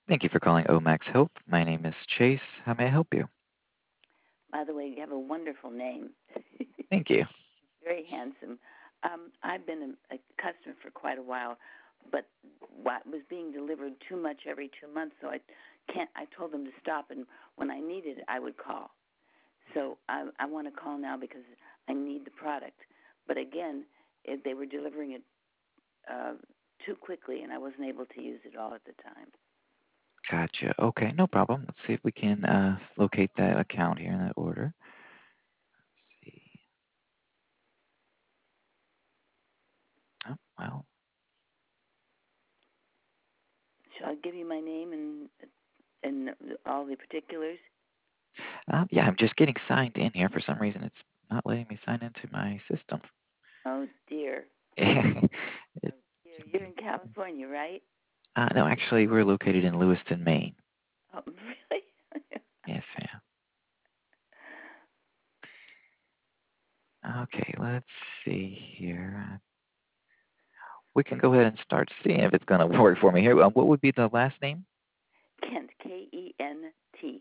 Thank you for calling Omax Help. My name is Chase. How may I help you? By the way, you have a wonderful name. Thank you. Very handsome. I've been a customer for quite a while, but what was being delivered too much every 2 months, so I can't. I told them to stop, and when I needed it, I would call. So I want to call now because I need the product. But again, they were delivering it uh, too quickly, and I wasn't able to use it all at the time. Gotcha. Okay, no problem. Let's see if we can locate that account here in that order. Let's see. Oh, well. Shall I give you my name and all the particulars? Yeah, I'm just getting signed in here. For some reason, it's not letting me sign into my system. Oh dear. It Oh dear. can You're be. in California, right? No, actually, we're located in Lewiston, Maine. Oh, really? Yes, ma'am. Okay, let's see here. We can go ahead and start seeing if it's going to work for me here. What would be the last name? Kent, Kent.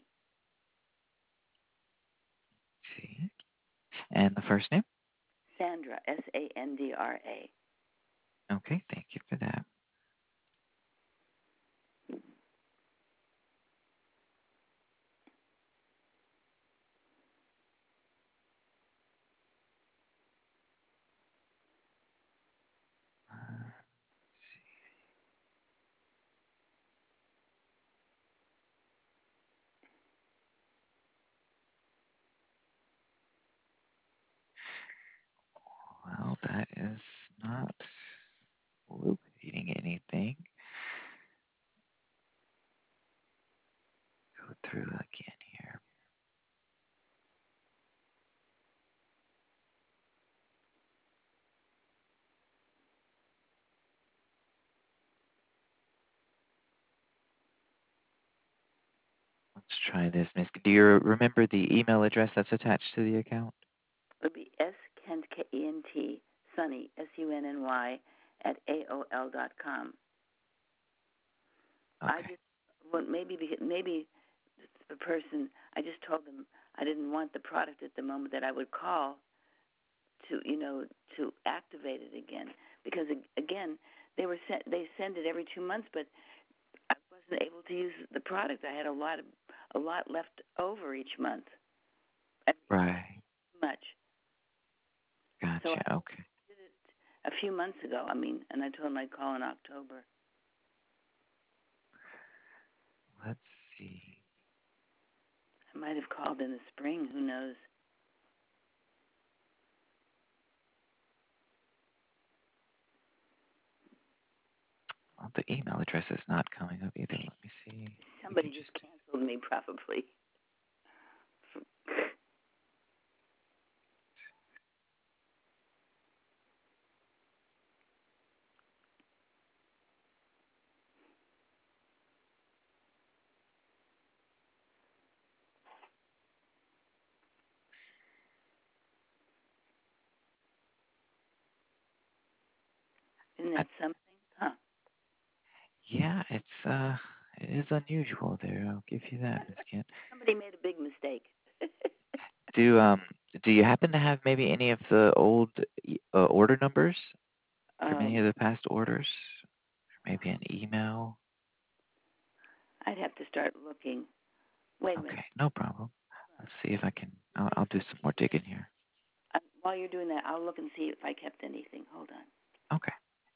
Let's see. And the first name? Sandra, Sandra. Okay, thank you for that. Uh, well, that is not locating anything. Go through again here. Let's try this, Miss. Do you remember the email address that's attached to the account? It would be Kent, Kent, Sunny, Sunny, at AOL.com. I Okay. just, well, maybe the person, I just told them I didn't want the product at the moment, that I would call to activate it again. Because, again, they send it every 2 months, but I wasn't able to use the product. I had a lot left over each month. Right. Much. So I Gotcha. Okay. did it a few months ago. And I told him I'd call in October. Let's see. I might have called in the spring. Who knows? Well, the email address is not coming up either. Let me see. We can Somebody just just. canceled me, probably. Isn't I, that something? Huh? yeah, it is unusual there. I'll give you that, Miss Kent. Somebody made a big mistake. Do um do you happen to have maybe any of the old order numbers from any um, of the past orders? Or maybe an email? I'd have to start looking. Wait a minute. Okay, no problem. Let's see if I can. I'll do some more digging here. While you're doing that, I'll look and see if I kept anything. Hold on. Okay.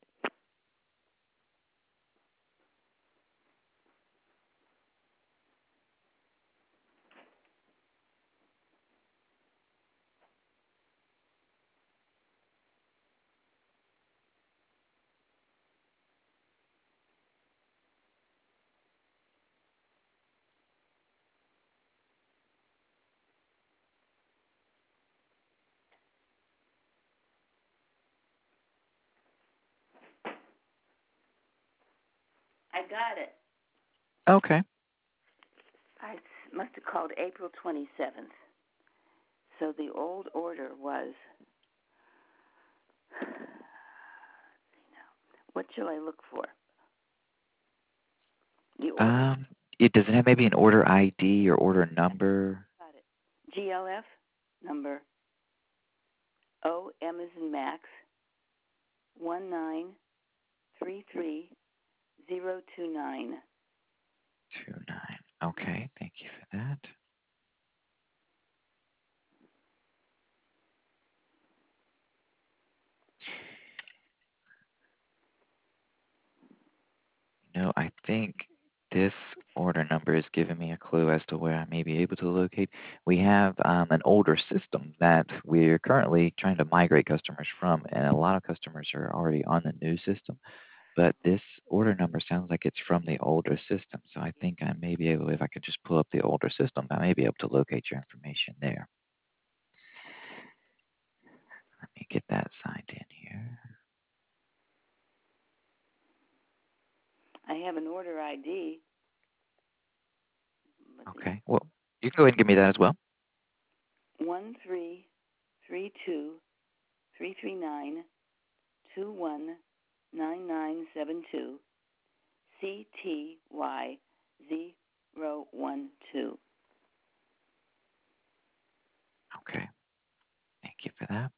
I got it. Okay. I must have called April 27th. So the old order was. What shall I look for? The order. It doesn't have maybe an order ID or order number. Got it. GLF number O M as in Max 1933029. 29. Okay, thank you for that. No, I think this order number is giving me a clue as to where I may be able to locate. We have an older system that we're currently trying to migrate customers from, and a lot of customers are already on the new system. But this order number sounds like it's from the older system, so I think I may be able, if I could just pull up the older system, I may be able to locate your information there. Let me get that signed in here. I have an order ID. Okay, well, you can go ahead and give me that as well. 1332339219972 CTY012. Okay, thank you for that.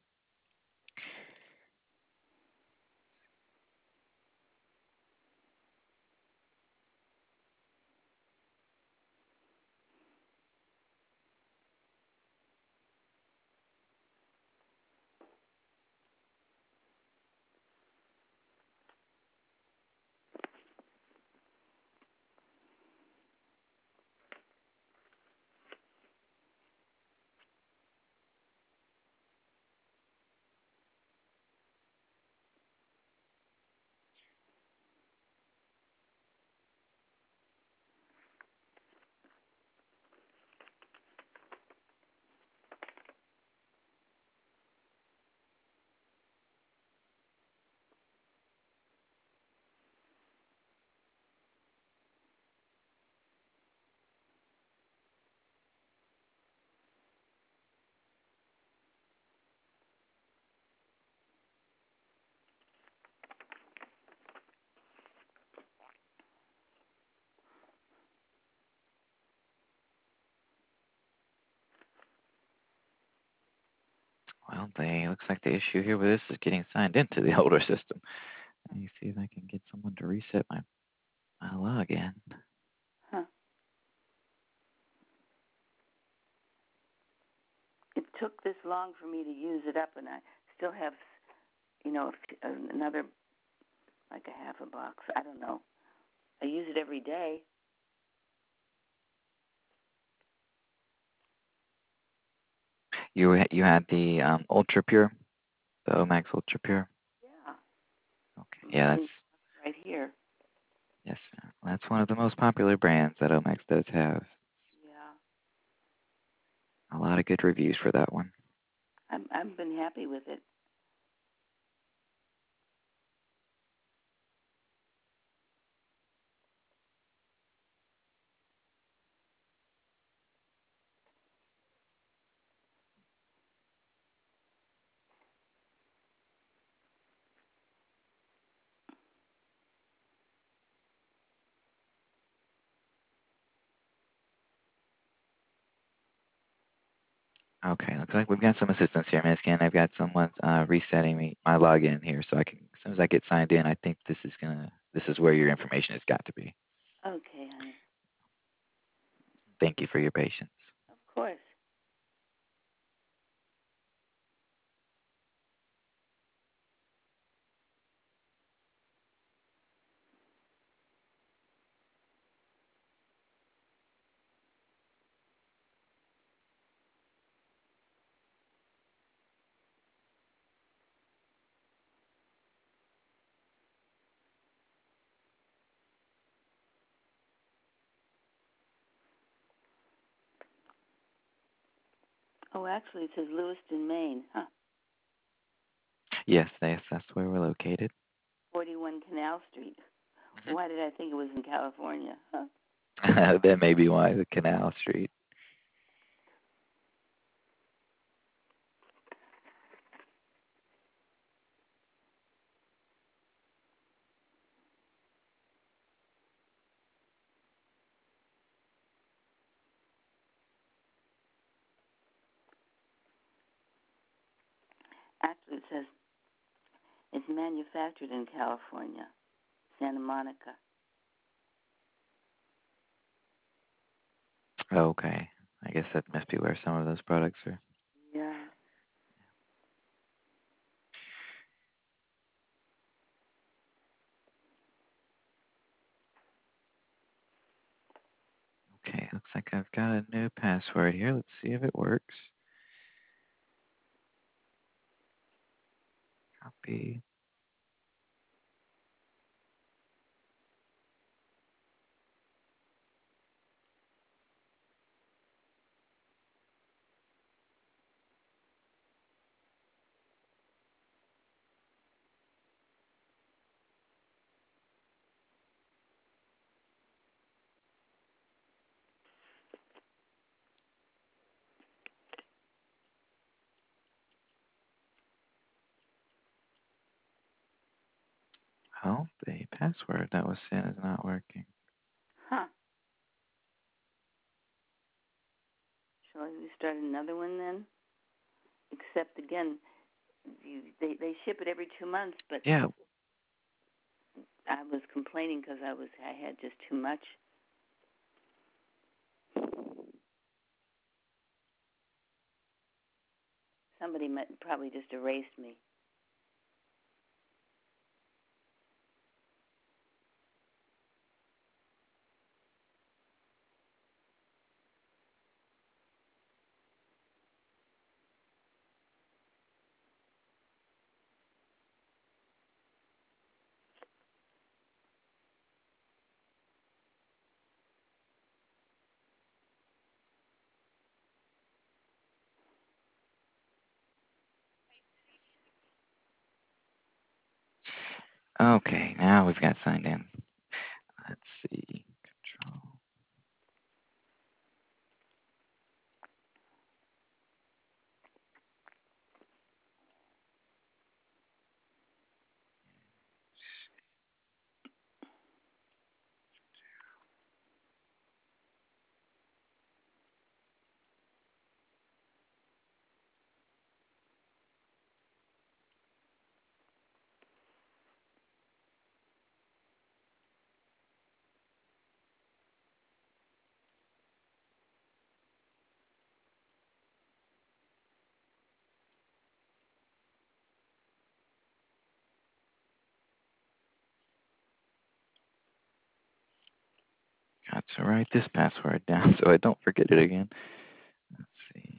Well, looks like the issue here with this is getting signed into the older system. Let me see if I can get someone to reset my login. Huh. It took this long for me to use it up, and I still have, another, like a half a box. I don't know. I use it every day. You had the Ultra Pure, the Omax Ultra Pure. Yeah. Okay, yeah, that's right here. yes, that's one of the most popular brands that Omax does have. Yeah. A lot of good reviews for that one. I've been happy with it. Okay, looks like we've got some assistance here, Ms. Ken. I've got someone resetting my login here, so I can, as soon as I get signed in, I think this is where your information has got to be. Okay, honey. Thank you for your patience. Of course. Oh, actually, it says Lewiston, Maine. Huh. Yes, that's where we're located. 41 Canal Street. Why did I think it was in California? Huh. That may be why, the Canal Street. says it's manufactured in California, Santa Monica. Okay. I guess that must be where some of those products are. Yeah. Okay, looks like I've got a new password here. Let's see if it works. Copy. Oh, the password that was sent is not working. Huh. Shall we start another one then? Except again, they ship it every 2 months, but Yeah. I was complaining because I had just too much. Somebody probably just erased me. Okay, now we've got signed in. Let's see. Control. Got to write this password down so I don't forget it again. Let's see.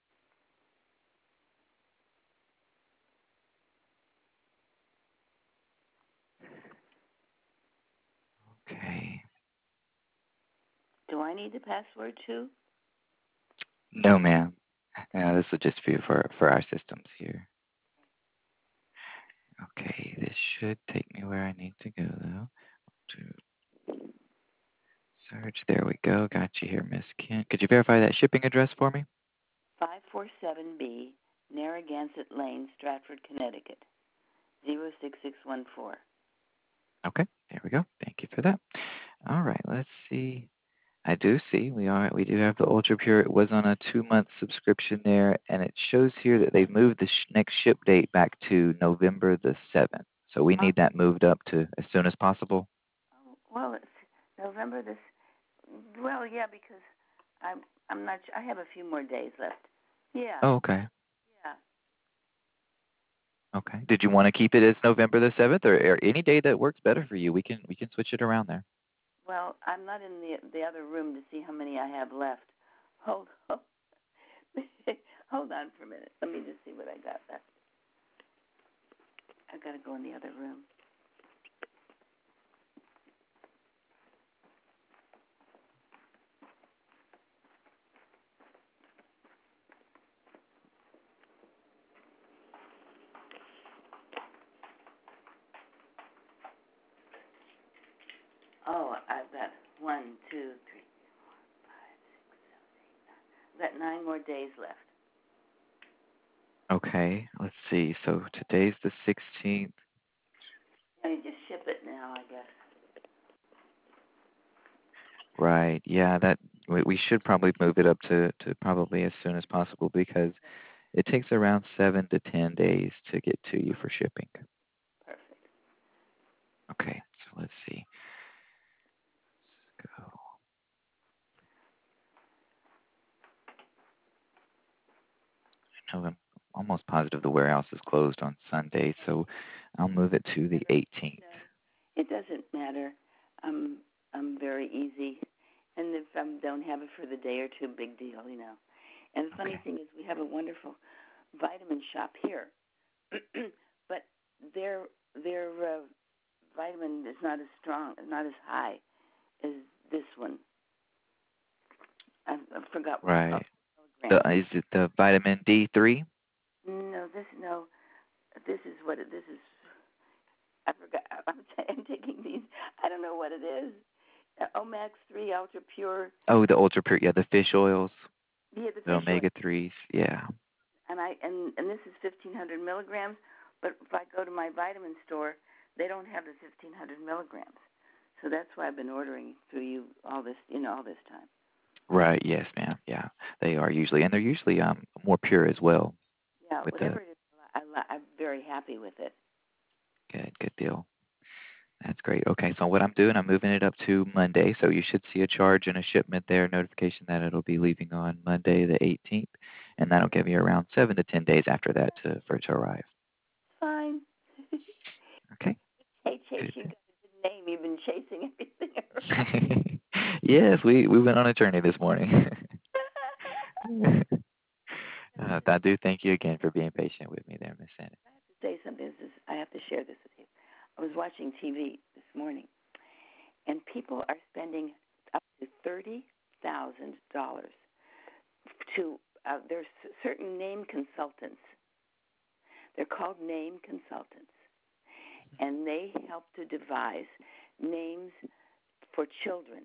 Okay. Do I need the password too? No, ma'am. This will just be for our systems here. Okay, this should take me where I need to go, though. To search. There we go. Got you here, Miss Kent. Could you verify that shipping address for me? 547B, Narragansett Lane, Stratford, Connecticut, 06614. Okay, there we go. Thank you for that. All right, let's see. I do see we do have the Ultra Pure. It was on a 2-month subscription there, and it shows here that they've moved the next ship date back to November the 7th. So we Oh, need that moved up to as soon as possible. well, it's November this. Well, yeah, because I'm not. I have a few more days left. Yeah, Oh, okay. yeah. Okay. Did you want to keep it as November the 7th, or any day that works better for you? We can switch it around there. Well, I'm not in the other room to see how many I have left. Hold on. Hold on for a minute. Let me just see what I got left. I gotta go in the other room. Oh, I've got 1, 2, 3, 4, 5, 6, 7, 8, 9. I've got 9 more days left. Okay. Let's see. So today's the 16th. Let me just ship it now, I guess. Right. Yeah, that we should probably move it up to probably as soon as possible because It takes around 7 to 10 days to get to you for shipping. Perfect. Okay, so let's see. Let's go. No, I'm almost positive the warehouse is closed on Sunday, so I'll move it to the 18th. No, it doesn't matter. I'm I'm very easy, and if I don't have it for the day or two, big deal, you know. And the funny Okay. thing is, we have a wonderful vitamin shop here, but their their vitamin is not as strong, not as high as this one. I forgot what it's called, Right. milligrams. Is it the vitamin D3? No, this is what this is. I forgot. I'm taking these. I don't know what it is. Omax 3 Ultra Pure. Oh, the ultra pure, yeah, the fish oils, Yeah, the the fish oil. omega 3s. Yeah. And this is 1,500 milligrams. But if I go to my vitamin store, they don't have the 1,500 milligrams. So that's why I've been ordering through you all this, all this time. Right. Yes, ma'am. Yeah, they are usually, and they're usually more pure as well. Yeah, With the whatever it is, I'm very happy with it. good deal. That's great. Okay, so what I'm doing, I'm moving it up to Monday, so you should see a charge and a shipment there, notification that it'll be leaving on Monday the 18th, and that'll give you around 7 to 10 days after that for it to arrive. Fine. Okay. Hey, Chase, Good. you got a good name. You've been chasing everything around. Yes, we went on a journey this morning. I do thank you again for being patient with me there, Miss Sanders. I have to say something. I have to share this with you. I was watching TV this morning, and people are spending up to $30,000 to. There's certain name consultants. They're called name consultants, and they help to devise names for children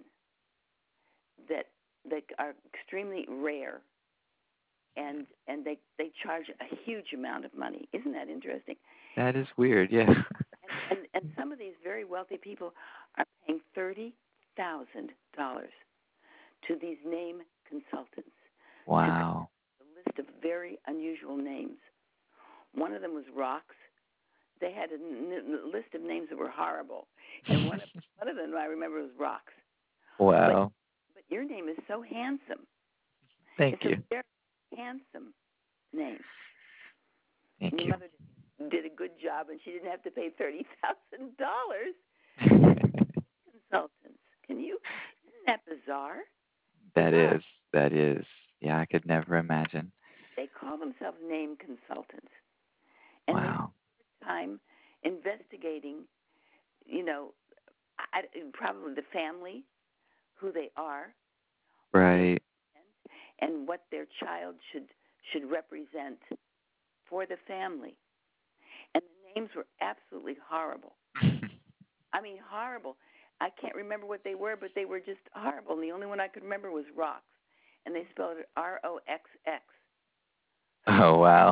that are extremely rare, and they charge a huge amount of money. Isn't that interesting? That is weird, yeah. And some of these very wealthy people are paying $30,000 to these name consultants to come Wow. up with a list of very unusual names. One of them was Rocks. They had a list of names that were horrible, and one of them I remember was Rocks. But Wow. but your name is so handsome. Thank It's a you. very handsome name. Thank And your you. mother did a good job, and she didn't have to pay $30,000 to consultants. Can you? Isn't that bizarre? That Bizarre. is. That is. Yeah, I could never imagine. They call themselves name consultants, and they Wow. spend time investigating. You know, probably the family, who they are, what they Right. represent, and what their child should represent for the family. And the names were absolutely horrible. I mean, horrible. I can't remember what they were, but they were just horrible. And the only one I could remember was Rocks, and they spelled it Roxx. Oh, wow.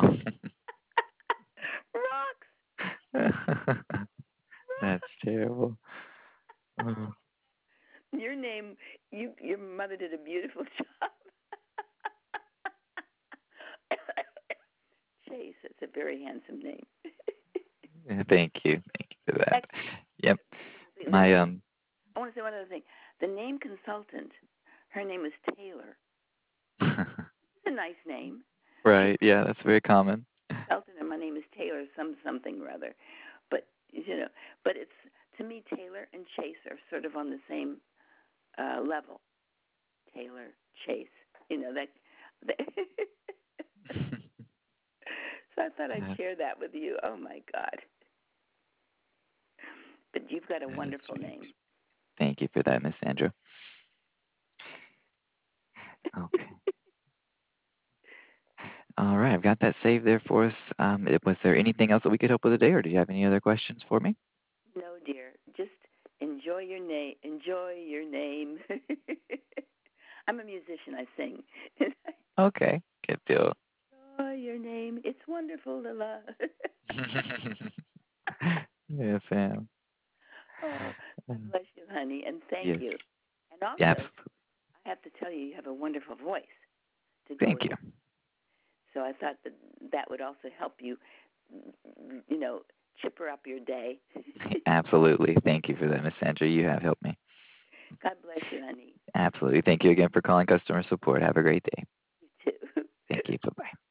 Rocks. That's terrible. Oh, Your name, your mother did a beautiful job. Chase, it's a very handsome name. yeah, thank you. Thank you for that. Actually, Yep. the My name. I want to say one other thing. The name consultant, her name is Taylor. It's a nice name. She's Right. Yeah, that's very common. consultant, and my name is Taylor something or other. But but it's to me Taylor and Chase are sort of on the same level. Taylor, Chase, that. So I thought I'd That share that with you. Oh my God! But you've got a that is wonderful sweet. name. Thank you for that, Miss Sandra. Okay. All right, I've got that saved there for us. Was there anything else that we could help with today, or do you have any other questions for me? No, dear, just enjoy your name. Enjoy your name. I'm a musician. I sing. Okay, good deal. Enjoy your name. It's wonderful to love. Yes, Sam. Oh, God bless you, honey, and thank Yes. you. And also, Yeah. I have to tell you, you have a wonderful voice to go Thank with you. it. So I thought that that would also help you, you know, chipper up your day. Absolutely. Thank you for that, Miss Sandra. You have helped me. God bless you, honey. Absolutely. Thank you again for calling customer support. Have a great day. You too. Thank you. Bye bye.